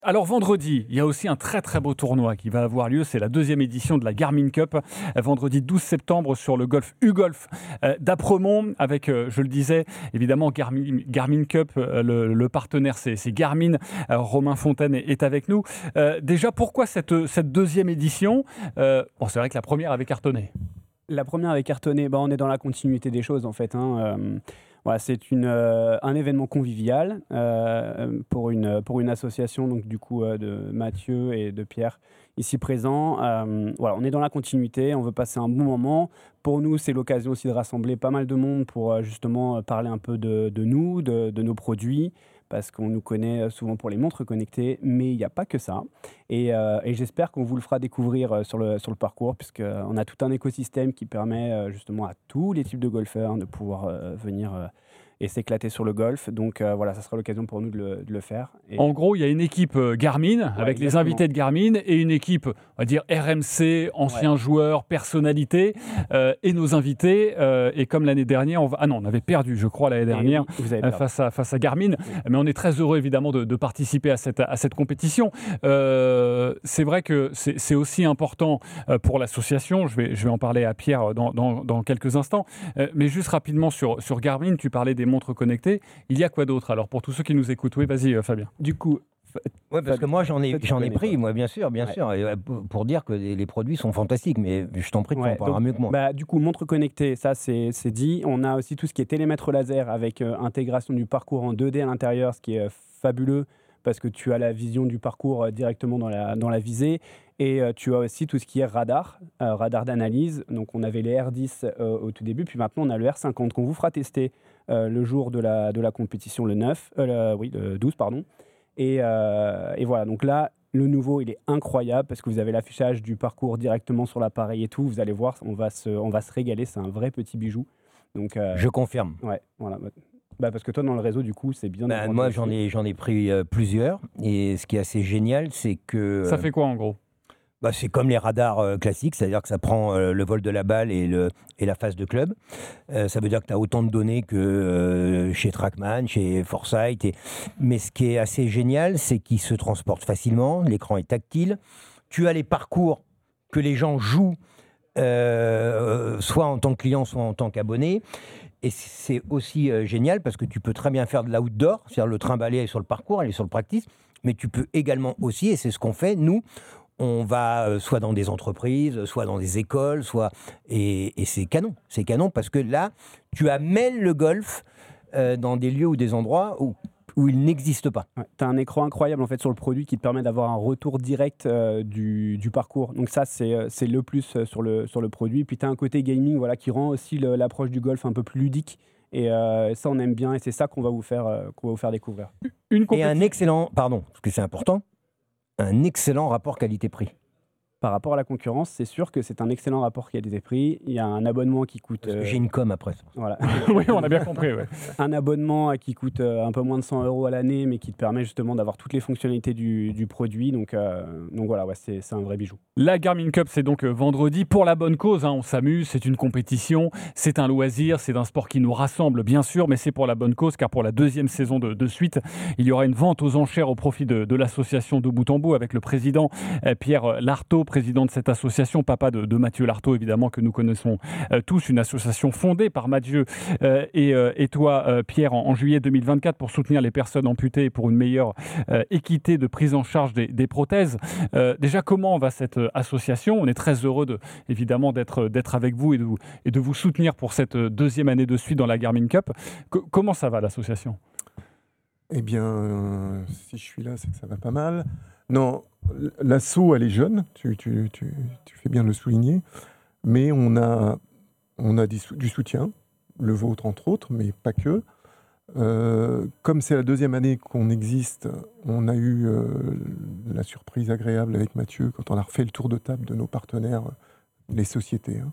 Alors vendredi, il y a aussi un très très beau tournoi qui va avoir lieu, c'est la 2e édition de la Garmin Cup, vendredi 12 septembre sur le golf U-Golf d'Apremont, avec, je le disais, évidemment Garmin Cup, le partenaire c'est Garmin, Romain Fontaine est avec nous. Déjà, pourquoi cette 2e édition? C'est vrai que la première avait cartonné. La première avait cartonné, on est dans la continuité des choses en fait. Voilà, c'est un événement convivial pour une association donc, du coup, de Mathieu et de Pierre ici présents. Voilà, on est dans la continuité, on veut passer un bon moment. Pour nous, c'est l'occasion aussi de rassembler pas mal de monde pour justement parler un peu de nous, de nos produits, parce qu'on nous connaît souvent pour les montres connectées, mais il n'y a pas que ça. Et j'espère qu'on vous le fera découvrir sur le parcours, puisqu'on a tout un écosystème qui permet justement à tous les types de golfeurs de pouvoir venir et s'éclater sur le golf. Donc voilà, ça sera l'occasion pour nous de le faire. En gros, il y a une équipe Garmin, avec les invités de Garmin, et une équipe, on va dire, RMC, anciens joueurs, personnalités, et nos invités. Et comme l'année dernière, on avait perdu, je crois, l'année dernière, face à Garmin. Oui. Mais on est très heureux, évidemment, de participer à cette compétition. C'est vrai que c'est aussi important pour l'association. Je vais en parler à Pierre dans quelques instants. Mais juste rapidement sur Garmin, tu parlais des montres connectées. Il y a quoi d'autre? Alors, pour tous ceux qui nous écoutent, oui, vas-y, Fabien. Du coup, ouais, parce que moi j'en ai pris, moi bien sûr, pour dire que les produits sont fantastiques, mais je t'en prie, tu en parleras mieux que moi. Du coup, montre connectée, ça c'est dit. On a aussi tout ce qui est télémètre laser avec intégration du parcours en 2D à l'intérieur, ce qui est fabuleux parce que tu as la vision du parcours directement dans la visée. Et tu as aussi tout ce qui est radar d'analyse. Donc on avait les R10 au tout début, puis maintenant on a le R50 qu'on vous fera tester le jour de la compétition, le 12, pardon. Et voilà, donc là, le nouveau, il est incroyable parce que vous avez l'affichage du parcours directement sur l'appareil et tout. Vous allez voir, on va se régaler, c'est un vrai petit bijou. Donc, je confirme. Ouais, voilà. Parce que toi, dans le réseau, du coup, c'est bien. Moi, j'en ai pris plusieurs. Et ce qui est assez génial, c'est que... Ça fait quoi, en gros ? C'est comme les radars classiques, c'est-à-dire que ça prend le vol de la balle et la phase de club. Ça veut dire que tu as autant de données que chez Trackman, chez Foresight. Mais ce qui est assez génial, c'est qu'il se transporte facilement, l'écran est tactile. Tu as les parcours que les gens jouent, soit en tant que client, soit en tant qu'abonné. Et c'est aussi génial parce que tu peux très bien faire de l'outdoor, c'est-à-dire le trimballer sur le parcours, aller sur le practice. Mais tu peux également aussi, et c'est ce qu'on fait, nous, on va soit dans des entreprises, soit dans des écoles, et c'est canon. C'est canon parce que là, tu amènes le golf dans des lieux ou des endroits où il n'existe pas. Ouais, tu as un écran incroyable en fait sur le produit qui te permet d'avoir un retour direct du parcours. Donc ça, c'est le plus sur le produit. Puis tu as un côté gaming qui rend aussi l'approche du golf un peu plus ludique. Et ça, on aime bien et c'est ça qu'on va vous faire découvrir. Et un excellent, pardon, parce que c'est important, un excellent rapport qualité-prix. Par rapport à la concurrence, c'est sûr que c'est un excellent rapport qualité-prix. Il y a un abonnement qui coûte... Parce que j'ai une com après ça. Voilà. Oui, on a bien compris. Ouais. Un abonnement qui coûte un peu moins de 100 € à l'année, mais qui te permet justement d'avoir toutes les fonctionnalités du produit. Donc voilà, c'est un vrai bijou. La Garmin Cup, c'est donc vendredi pour la bonne cause. On s'amuse, c'est une compétition, c'est un loisir, c'est un sport qui nous rassemble, bien sûr, mais c'est pour la bonne cause, car pour la 2e saison de suite, il y aura une vente aux enchères au profit de l'association de bout en bout avec le président Pierre Lartaud, président de cette association, papa de Mathieu Lartaud, évidemment, que nous connaissons tous, une association fondée par Mathieu et toi, Pierre, en juillet 2024 pour soutenir les personnes amputées et pour une meilleure équité de prise en charge des prothèses. Déjà, comment va cette association? On est très heureux, évidemment, d'être avec vous et de vous soutenir pour cette 2e année de suite dans la Garmin Cup. Comment ça va, l'association? Eh bien, si je suis là, c'est que ça va pas mal. Non, l'asso, elle est jeune, tu fais bien de le souligner, mais on a du soutien, le vôtre entre autres, mais pas que. Comme c'est la 2e année qu'on existe, on a eu la surprise agréable avec Mathieu quand on a refait le tour de table de nos partenaires, les sociétés.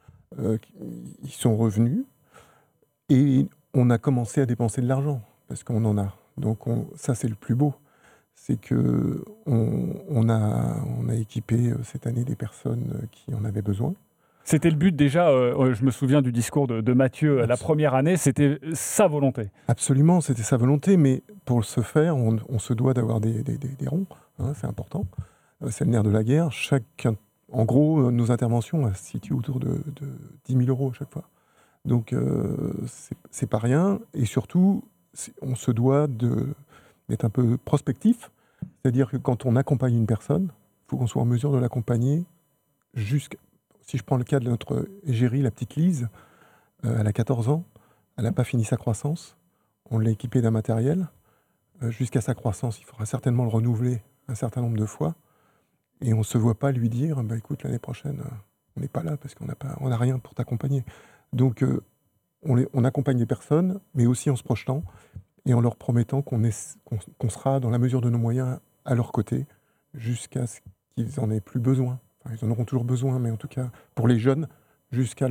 Ils sont revenus et on a commencé à dépenser de l'argent parce qu'on en a. Donc ça, c'est le plus beau. C'est qu'on a équipé cette année des personnes qui en avaient besoin. C'était le but déjà, je me souviens du discours de Mathieu la première année, c'était sa volonté. Absolument, c'était sa volonté, mais pour ce faire, on se doit d'avoir des ronds, hein, c'est important. C'est le nerf de la guerre. En gros, nos interventions se situent autour de 10 000 euros à chaque fois. Donc, c'est pas rien. Et surtout, on se doit d'être un peu prospectif. C'est-à-dire que quand on accompagne une personne, il faut qu'on soit en mesure de l'accompagner jusqu'à... Si je prends le cas de notre égérie, la petite Lise, elle a 14 ans, elle n'a pas fini sa croissance. On l'a équipée d'un matériel. Jusqu'à sa croissance, il faudra certainement le renouveler un certain nombre de fois. Et on ne se voit pas lui dire, écoute, l'année prochaine, on n'est pas là parce qu'on n'a rien pour t'accompagner. Donc, on accompagne les personnes, mais aussi en se projetant et en leur promettant qu'on sera, dans la mesure de nos moyens, à leur côté, jusqu'à ce qu'ils n'en aient plus besoin. Enfin, ils en auront toujours besoin, mais en tout cas, pour les jeunes, jusqu'à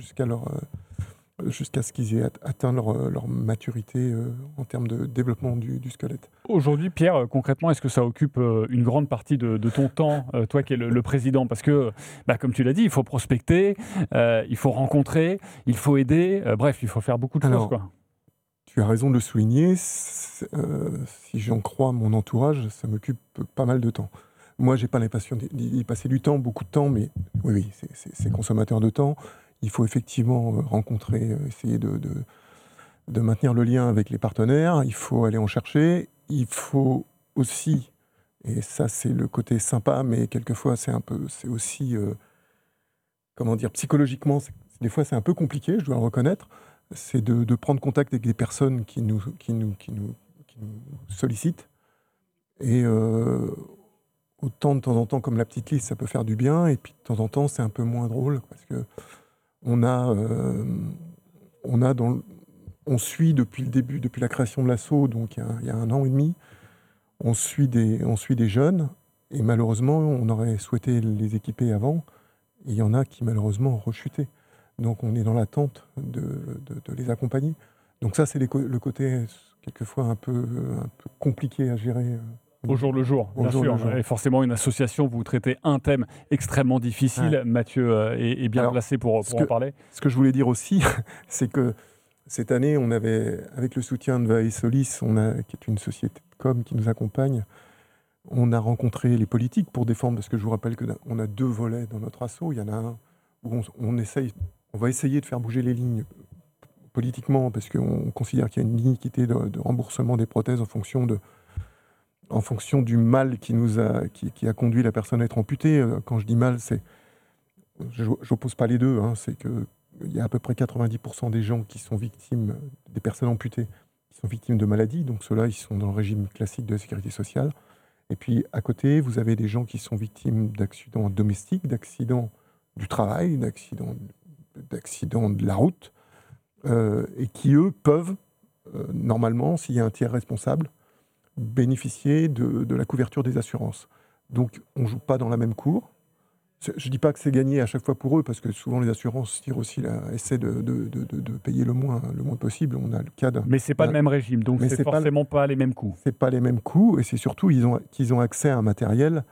ce qu'ils aient atteint leur maturité en termes de développement du squelette. Aujourd'hui, Pierre, concrètement, est-ce que ça occupe une grande partie de ton temps, toi qui es le président ? Parce que, comme tu l'as dit, il faut prospecter, il faut rencontrer, il faut aider, bref, il faut faire beaucoup de choses, quoi. Tu as raison de le souligner. Si j'en crois mon entourage, ça m'occupe pas mal de temps. Moi, j'ai pas l'impression d'y passer du temps, beaucoup de temps, mais oui, c'est consommateur de temps. Il faut effectivement rencontrer, essayer de maintenir le lien avec les partenaires. Il faut aller en chercher. Il faut aussi, et ça c'est le côté sympa, mais quelquefois c'est aussi, psychologiquement, des fois c'est un peu compliqué, je dois le reconnaître. C'est de prendre contact avec des personnes qui nous sollicitent. Et autant de temps en temps, comme la petite Lise, ça peut faire du bien, et puis de temps en temps, c'est un peu moins drôle, parce que on suit depuis le début, depuis la création de l'ASSO, donc il y a 1 an et demi, on suit des jeunes, et malheureusement, on aurait souhaité les équiper avant, et il y en a qui malheureusement ont rechuté. Donc on est dans l'attente de les accompagner. Donc ça, c'est le côté quelquefois un peu compliqué à gérer. Au jour le jour, bien sûr. Et forcément, une association, vous traitez un thème extrêmement difficile. Ouais. Mathieu est bien placé pour en parler. Ce que je voulais dire aussi, c'est que cette année, on avait, avec le soutien de Vae Solis, qui est une société de com qui nous accompagne, on a rencontré les politiques pour défendre, parce que je vous rappelle qu'on a 2 volets dans notre asso. Il y en a un où on va essayer de faire bouger les lignes politiquement, parce qu'on considère qu'il y a une iniquité de remboursement des prothèses en fonction du mal qui a conduit la personne à être amputée. Quand je dis mal, je n'oppose pas les deux, hein, c'est qu'il y a à peu près 90% des gens qui sont victimes, des personnes amputées, qui sont victimes de maladies, donc ceux-là, ils sont dans le régime classique de la sécurité sociale. Et puis, à côté, vous avez des gens qui sont victimes d'accidents domestiques, d'accidents du travail, d'accidents de la route, et qui, eux, peuvent, normalement, s'il y a un tiers responsable, bénéficier de la couverture des assurances. Donc, on ne joue pas dans la même cour. Je ne dis pas que c'est gagné à chaque fois pour eux, parce que souvent les assurances essaient de payer le moins possible. On a le cas Mais ce n'est pas le même régime, donc c'est forcément pas les mêmes coûts. Ce n'est pas les mêmes coûts, et c'est surtout qu'ils ont accès à un matériel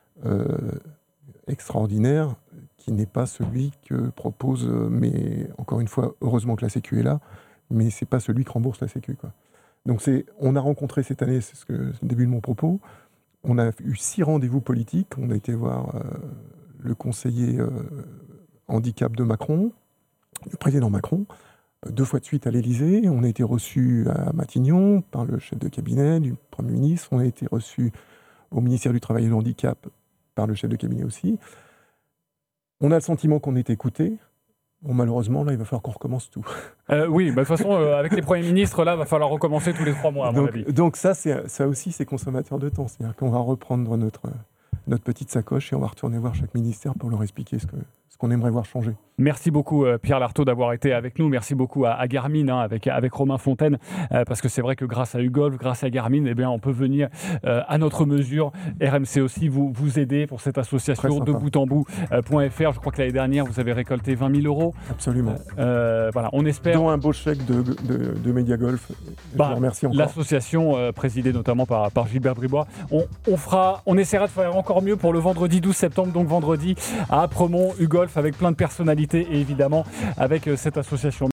extraordinaire qui n'est pas celui que propose, mais encore une fois, heureusement que la Sécu est là, mais ce n'est pas celui que rembourse la Sécu, quoi. Donc on a rencontré cette année, c'est le début de mon propos, on a eu 6 rendez-vous politiques. On a été voir le conseiller handicap de Macron, le président Macron, 2 fois de suite à l'Élysée. On a été reçus à Matignon par le chef de cabinet du Premier ministre. On a été reçus au ministère du Travail et du Handicap par le chef de cabinet aussi. On a le sentiment qu'on est écouté. Bon, malheureusement, là, il va falloir qu'on recommence tout. Oui, de toute façon, avec les premiers ministres, là, il va falloir recommencer tous les 3 mois, à mon avis. Donc ça aussi, c'est consommateur de temps. C'est-à-dire qu'on va reprendre notre petite sacoche et on va retourner voir chaque ministère pour leur expliquer ce qu'on aimerait voir changer. Merci beaucoup, Pierre Lartaud, d'avoir été avec nous. Merci beaucoup à Garmin, avec Romain Fontaine, parce que c'est vrai que grâce à UGOLF, grâce à Garmin, on peut venir à notre mesure. RMC aussi vous aider pour cette association de bout en bout.fr. Je crois que l'année dernière, vous avez récolté 20 000 euros. Absolument. Voilà, on espère. Dont un beau chèque de Mediagolf. Je vous remercie encore. L'association présidée notamment par Gilbert Bribois. On essaiera de faire encore mieux pour le vendredi 12 septembre, donc vendredi à Apremont, UGOLF. golf avec plein de personnalités et évidemment avec cette association.